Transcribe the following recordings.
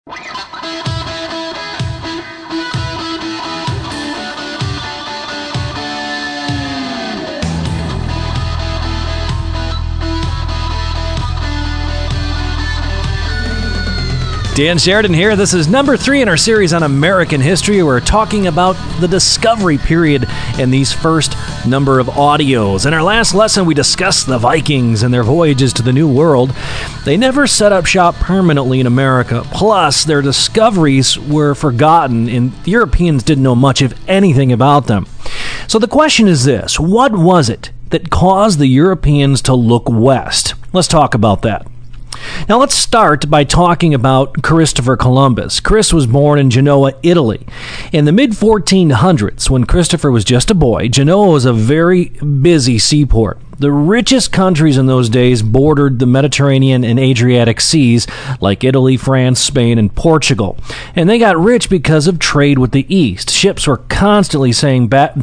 Dan Sheridan here. This is number 3 in our series on American history. We're talking about the discovery period in these first number of audios. In our last lesson, we discussed the Vikings and their voyages to the New World. They never set up shop permanently in America. Plus, their discoveries were forgotten, and the Europeans didn't know much, if anything, about them. So the question is this: what was it that caused the Europeans to look west? Let's talk about that. Now let's start by talking about Christopher Columbus. Chris was born in Genoa, Italy. In the mid-1400s, when Christopher was just a boy, Genoa was a very busy seaport. The richest countries in those days bordered the Mediterranean and Adriatic seas, like Italy, France, Spain, and Portugal. And they got rich because of trade with the East. Ships were constantly sailing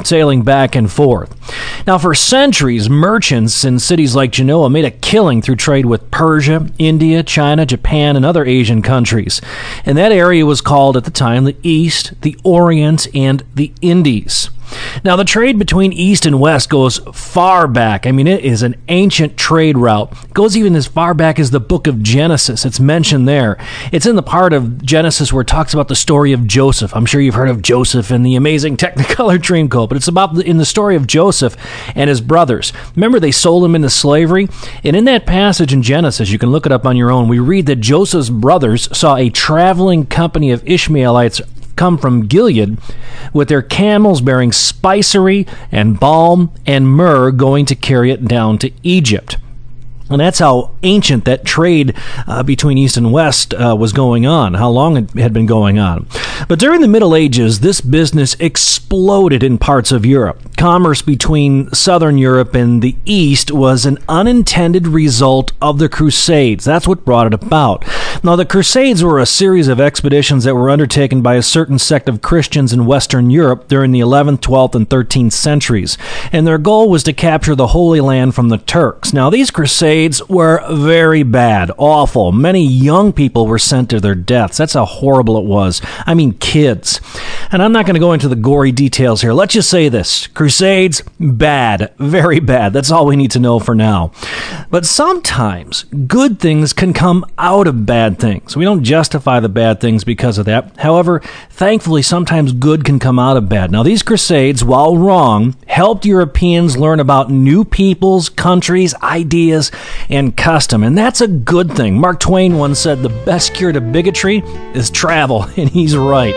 back and forth. Now, for centuries, merchants in cities like Genoa made a killing through trade with Persia, India, China, Japan, and other Asian countries. And that area was called at the time the East, the Orient, and the Indies. Now, the trade between East and West goes far back. I mean, it is an ancient trade route. It goes even as far back as the book of Genesis. It's mentioned there. It's in the part of Genesis where it talks about the story of Joseph. I'm sure you've heard of Joseph and the amazing Technicolor Dreamcoat, but it's about in the story of Joseph and his brothers. Remember, they sold him into slavery? And in that passage in Genesis, you can look it up on your own, we read that Joseph's brothers saw a traveling company of Ishmaelites come from Gilead with their camels bearing spicery and balm and myrrh, going to carry it down to Egypt. And that's how ancient that trade between East and West was going on, how long it had been going on. But during the Middle Ages, this business exploded in parts of Europe. Commerce between Southern Europe and the East was an unintended result of the Crusades. That's what brought it about. Now, the Crusades were a series of expeditions that were undertaken by a certain sect of Christians in Western Europe during the 11th, 12th, and 13th centuries. And their goal was to capture the Holy Land from the Turks. Now, these Crusades were very bad, awful. Many young people were sent to their deaths. That's how horrible it was. I mean, kids. And I'm not going to go into the gory details here. Let's just say this: Crusades, bad, very bad. That's all we need to know for now. But sometimes good things can come out of bad things. We don't justify the bad things because of that. However, thankfully, sometimes good can come out of bad. Now, these Crusades, while wrong, helped Europeans learn about new peoples, countries, ideas, and custom. And that's a good thing. Mark Twain once said the best cure to bigotry is travel, and he's right.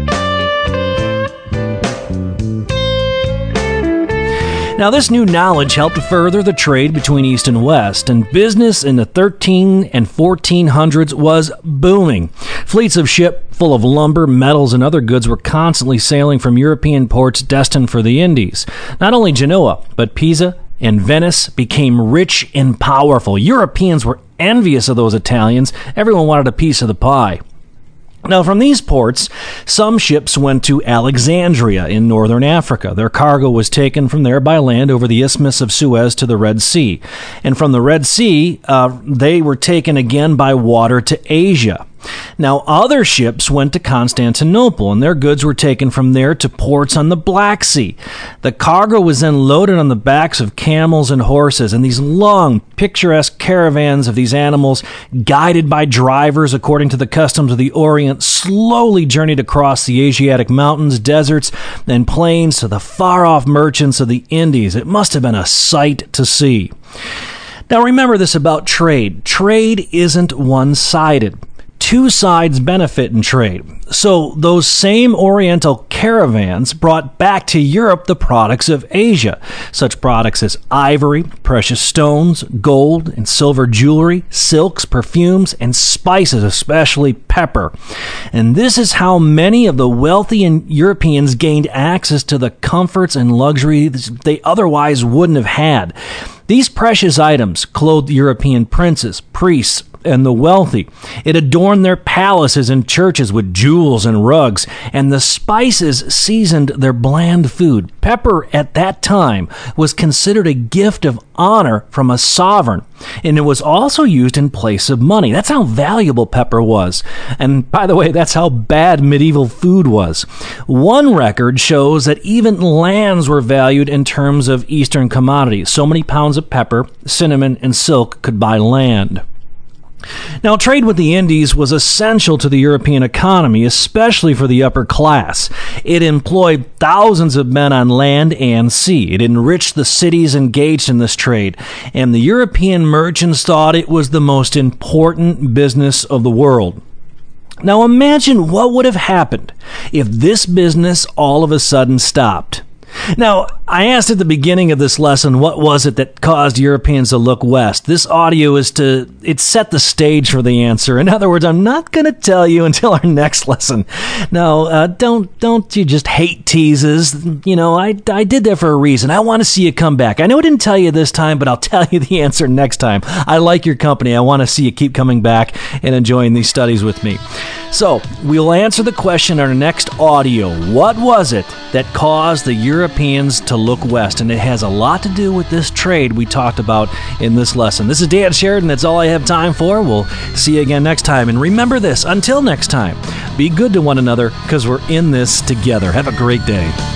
Now, this new knowledge helped further the trade between East and West, and business in the 1300s and 1400s was booming. Fleets of ships full of lumber, metals, and other goods were constantly sailing from European ports destined for the Indies. Not only Genoa, but Pisa and Venice became rich and powerful. Europeans were envious of those Italians. Everyone wanted a piece of the pie. Now, from these ports, some ships went to Alexandria in northern Africa. Their cargo was taken from there by land over the Isthmus of Suez to the Red Sea. And from the Red Sea, they were taken again by water to Asia. Now, other ships went to Constantinople, and their goods were taken from there to ports on the Black Sea. The cargo was then loaded on the backs of camels and horses, and these long, picturesque caravans of these animals, guided by drivers according to the customs of the Orient, slowly journeyed across the Asiatic mountains, deserts, and plains to the far-off merchants of the Indies. It must have been a sight to see. Now, remember this about trade. Trade isn't one-sided. Two sides benefit in trade. So those same Oriental caravans brought back to Europe the products of Asia, such products as ivory, precious stones, gold and silver jewelry, silks, perfumes, and spices, especially pepper. And this is how many of the wealthy Europeans gained access to the comforts and luxuries they otherwise wouldn't have had. These precious items clothed European princes, priests, and the wealthy. It adorned their palaces and churches with jewels and rugs, and the spices seasoned their bland food. Pepper at that time was considered a gift of honor from a sovereign, and it was also used in place of money. That's how valuable pepper was. And by the way, that's how bad medieval food was. One record shows that even lands were valued in terms of Eastern commodities. So many pounds of pepper, cinnamon, and silk could buy land. Now, trade with the Indies was essential to the European economy, especially for the upper class. It employed thousands of men on land and sea. It enriched the cities engaged in this trade, and the European merchants thought it was the most important business of the world. Now, imagine what would have happened if this business all of a sudden stopped. Now, I asked at the beginning of this lesson, what was it that caused Europeans to look west? This audio it set the stage for the answer. In other words, I'm not going to tell you until our next lesson. No, don't you just hate teases. I did that for a reason. I want to see you come back. I know I didn't tell you this time, but I'll tell you the answer next time. I like your company. I want to see you keep coming back and enjoying these studies with me. So, we'll answer the question in our next audio. What was it that caused the Europeans to look west? And it has a lot to do with this trade we talked about in this lesson. This is Dan Sheridan. That's all I have time for. We'll see you again next time. And remember this, until next time, be good to one another because we're in this together. Have a great day.